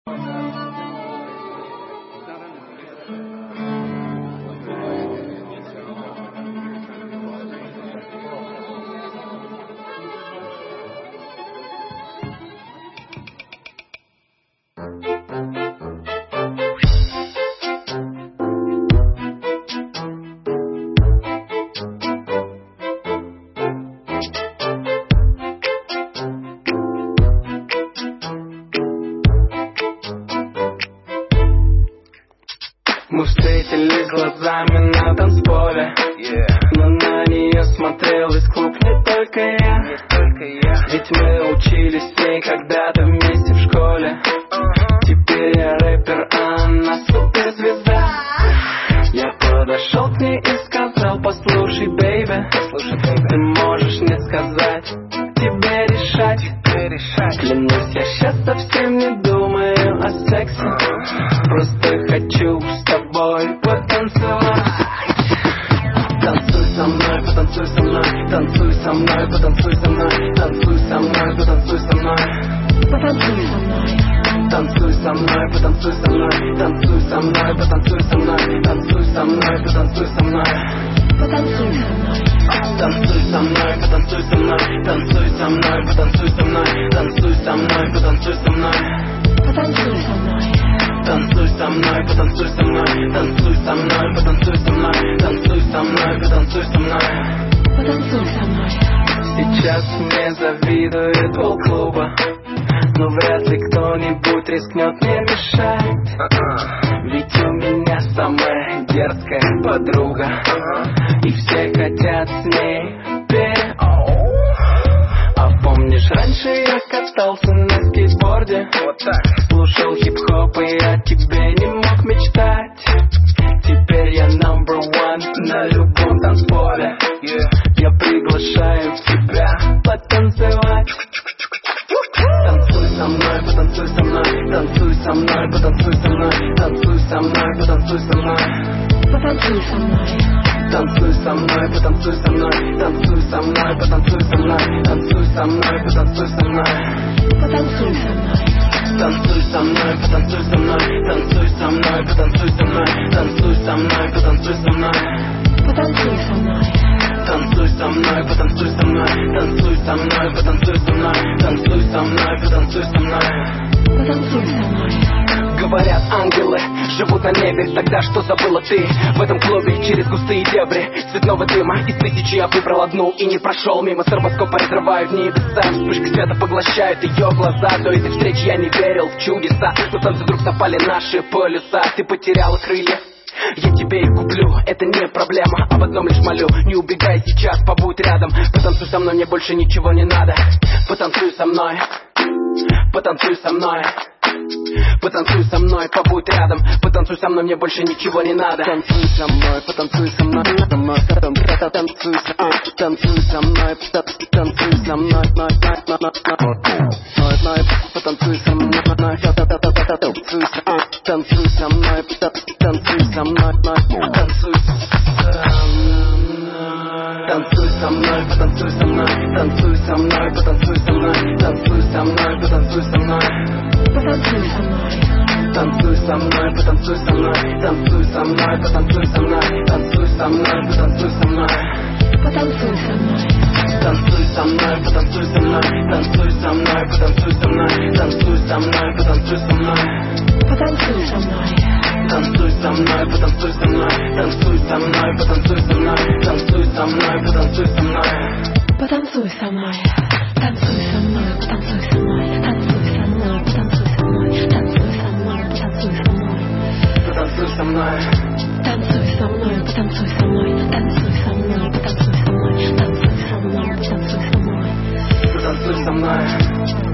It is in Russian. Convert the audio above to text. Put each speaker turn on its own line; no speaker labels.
Мы встретились глазами на танцполе, но на нее смотрел весь клуб, не только я. Ведь мы учились с ней когда-то вместе в школе. Теперь я рэпер, а она суперзвезда. Я подошел к ней и сказал: послушай, бейби, ты можешь не сказать, тебе решать. Клянусь, я сейчас совсем не думаю о сексе, просто хочу с тобой потанцевать. Танцуй со мной, потанцуй со мной, танцуй со мной, потанцуй со мной, танцуй со мной, потанцуй со мной, потанцуй со мной. Танцуй со мной, потанцуй со мной, танцуй со мной, потанцуй со мной, танцуй со мной, потанцуй со мной, потанцуй со мной. Танцуй со мной, потанцуй со мной, танцуй со мной, потанцуй со мной, танцуй со мной, потанцуй со мной, потанцуй со мной. Танцуй со мной, потанцуй со мной, танцуй со мной, потанцуй со мной, танцуй со мной, потанцуй со мной, потанцуй со мной. Сейчас мне завидует полклуба, но вряд ли кто-нибудь рискнет мне мешать. Ведь у меня самая дерзкая подруга, и все хотят с ней петь. А помнишь, раньше я катался на скейтборде, вот так, слушал хип-хоп, и о тебе не мог мечтать. Теперь я number one на любом танцполе. Я приглашаю тебя потанцевать. Танцуй со мной, потанцуй со мной, танцуй со мной, потанцуй со мной, танцуй со мной, потанцуй со мной, потанцуй со мной. Танцуй со мной, потанцуй со мной, танцуй со мной, потанцуй со мной, танцуй со мной, потанцуй со мной, потанцуй со мной. Танцуй со мной, потанцуй со мной, танцуй со мной, потанцуй со мной, танцуй со мной, потанцуй со мной, потанцуй со мной. Танцуй со мной, потанцуй со мной, танцуй со мной, потанцуй со мной, танцуй со мной, потанцуй со мной, потанцуй со мной. Говорят, ангелы живут на небе, тогда что забыла ты? В этом клубе через густые дебри цветного дыма из тысячи я выбрал одну и не прошел мимо. Стробоскопы разрывают небеса, вспышка света поглощает ее глаза. До этой встречи я не верил в чудеса, но танцы вдруг совпали наши полюса. Ты потеряла крылья, я тебе их куплю, это не проблема. Об одном лишь молю, не убегай сейчас, побудь рядом. Потанцуй со мной, мне больше ничего не надо. Потанцуй со мной, потанцуй со мной, потанцуй со мной, побудь рядом. Потанцуй со мной, мне больше ничего не надо. Танцуй со мной, потанцуй со мной, танцуй со мной, танцуй со мной, потанцуй со мной, потанцуй со мной, танцуй со мной, танцуй со мной, танцуй со мной, потанцуй со мной, танцуй со мной, потанцуй со мной, танцуй со мной, потанцуй со мной, потанцуй со мной. Танцуй со мной, потанцуй со мной, танцуй со мной, потанцуй со мной, танцуй со мной, потанцуй со мной, потанцуй со мной. Танцуй со мной, потанцуй со мной, танцуй со мной, потанцуй со мной, танцуй со мной, потанцуй со мной, потанцуй со мной. Танцуй со мной, потанцуй со мной, танцуй со мной, потанцуй со мной, танцуй со мной, потанцуй со мной, потанцуй со мной. Танцуй со мной, потанцуй со мной, танцуй со мной, потанцуй со мной, танцуй со мной, потанцуй со мной, потанцуй со мной. Танцуй со мной, потанцуй со мной, танцуй со мной, потанцуй со мной, танцуй со мной, потанцуй со мной, потанцуй со мной.